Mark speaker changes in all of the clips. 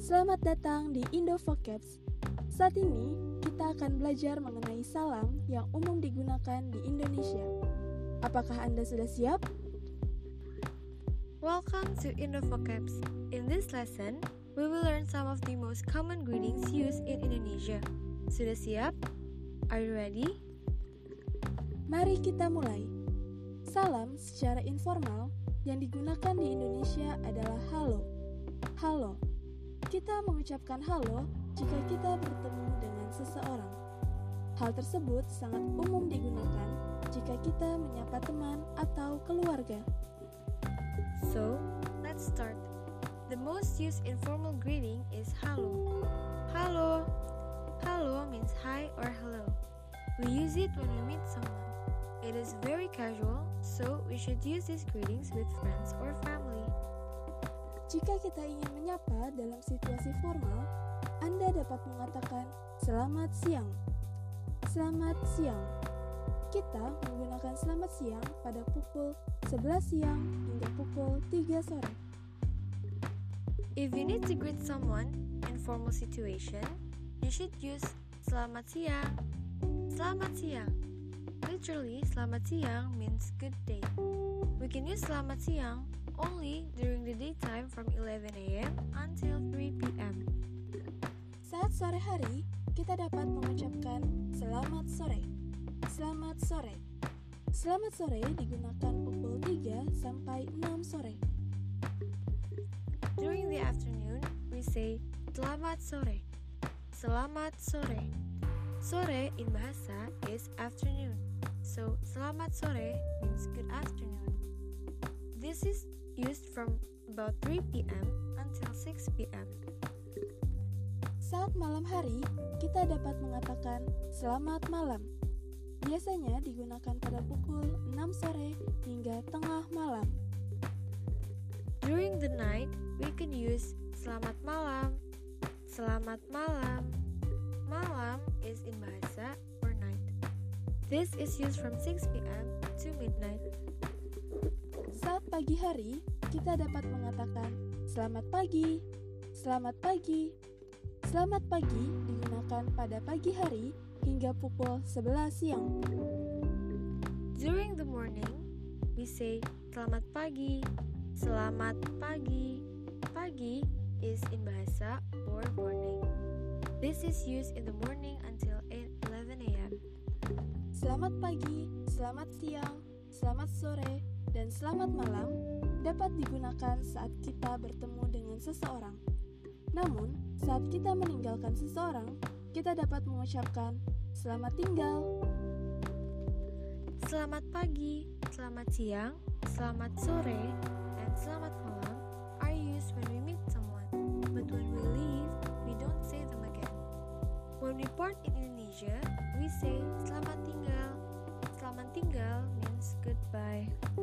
Speaker 1: Selamat datang di IndoVocaps. Saat ini, kita akan belajar mengenai salam yang umum digunakan di Indonesia. Apakah Anda sudah siap?
Speaker 2: Welcome to IndoVocaps. In this lesson, we will learn some of the most common greetings used in Indonesia. Sudah siap? Are you ready?
Speaker 1: Mari kita mulai. Salam secara informal yang digunakan di Indonesia adalah halo. Halo. Kita mengucapkan halo jika kita bertemu dengan seseorang. Hal tersebut sangat umum digunakan jika kita menyapa teman atau keluarga.
Speaker 2: So, let's start. The most used informal greeting is halo. Halo. Halo means hi or hello. We use it when we meet someone. It is very casual, so we should use these greetings with friends or family.
Speaker 1: Jika kita ingin menyapa dalam situasi formal, Anda dapat mengatakan selamat siang. Selamat siang. Kita menggunakan selamat siang pada pukul 11 siang hingga pukul 3 sore.
Speaker 2: If you need to greet someone in formal situation, you should use selamat siang. Selamat siang. Literally, selamat siang means good day. We can use selamat siang only during the daytime from 11 a.m. until 3 p.m.
Speaker 1: Saat sore hari, kita dapat mengucapkan selamat sore. Selamat sore. Selamat sore digunakan pukul 3 sampai 6 sore.
Speaker 2: During the afternoon, we say selamat sore. Selamat sore. Sore in bahasa is afternoon. So, selamat sore means good afternoon. This is used from about 3 p.m. until 6 p.m.
Speaker 1: Saat malam hari, kita dapat mengatakan selamat malam. Biasanya digunakan pada pukul 6 sore hingga tengah malam.
Speaker 2: During the night, we can use selamat malam. Selamat malam. Malam is in bahasa or night. This is used from 6 p.m. to midnight.
Speaker 1: Saat pagi hari, kita dapat mengatakan selamat pagi. Selamat pagi. Selamat pagi digunakan pada pagi hari hingga pukul 11 siang.
Speaker 2: During the morning, we say selamat pagi. Selamat pagi. Pagi is in bahasa or morning. This is used in the morning until 11 a.m.
Speaker 1: Selamat pagi, selamat siang, selamat sore, dan selamat malam dapat digunakan saat kita bertemu dengan seseorang. Namun, saat kita meninggalkan seseorang, kita dapat mengucapkan selamat tinggal.
Speaker 2: Selamat pagi, selamat siang, selamat sore, and selamat malam are used when we meet someone. But when we leave, we don't say them again. When we part in Indonesia, we say selamat tinggal. Selamat tinggal means goodbye.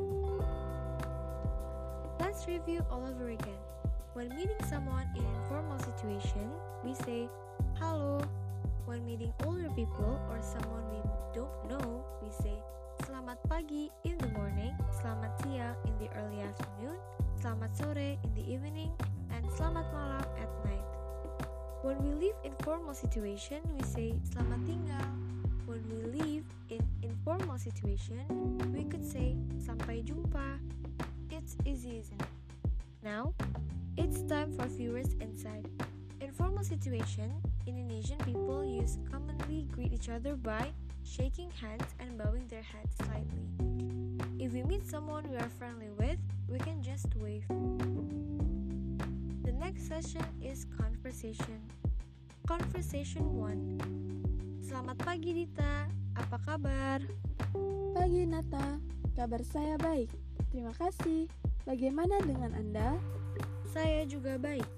Speaker 2: Let's review all over again. When meeting someone in an informal situation, we say halo. When meeting older people or someone we don't know, we say selamat pagi in the morning, selamat siang in the early afternoon, selamat sore in the evening, and selamat malam at night. When we leave informal situation, we say selamat tinggal. When we leave in informal situation, we could say sampai jumpa. It's easy, isn't it? Now, it's time for few words inside. Informal situation, Indonesian people commonly greet each other by shaking hands and bowing their heads slightly. If we meet someone we are friendly with, we can just wave. The next session is conversation. Conversation 1. Selamat pagi Dita, apa kabar?
Speaker 1: Pagi Nata, kabar saya baik. Terima kasih. Bagaimana dengan Anda?
Speaker 2: Saya juga baik.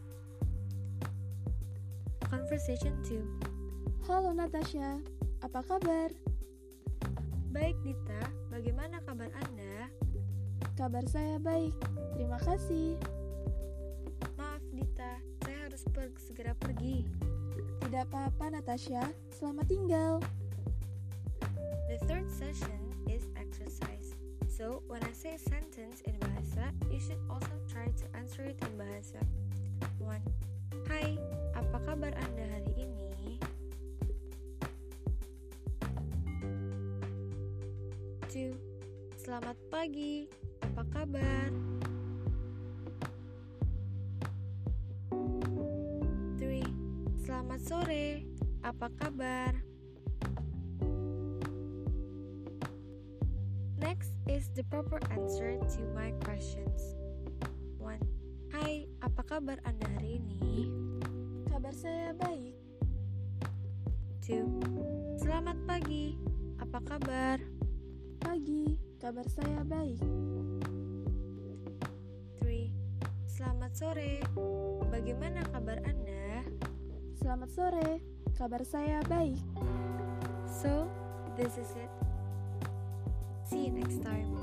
Speaker 2: Conversation 2.
Speaker 1: Halo Natasha, apa kabar?
Speaker 2: Baik Dita, bagaimana kabar Anda?
Speaker 1: Kabar saya baik, terima kasih.
Speaker 2: Maaf Dita, saya harus segera pergi.
Speaker 1: Tidak apa-apa Natasha, selamat tinggal.
Speaker 2: The third session is exercise. So, when I say a sentence in Bahasa, you should also try to answer it in Bahasa. 1. Hai, apa kabar Anda hari ini? 2. Selamat pagi, apa kabar? 3. Selamat sore, apa kabar? Next is the proper answer to my questions. 1. Hai, apa kabar Anda hari ini?
Speaker 1: Kabar saya baik.
Speaker 2: 2. Selamat pagi, apa kabar?
Speaker 1: Pagi, kabar saya baik.
Speaker 2: 3. Selamat sore, bagaimana kabar Anda?
Speaker 1: Selamat sore, kabar saya baik.
Speaker 2: So, this is it. See you next time.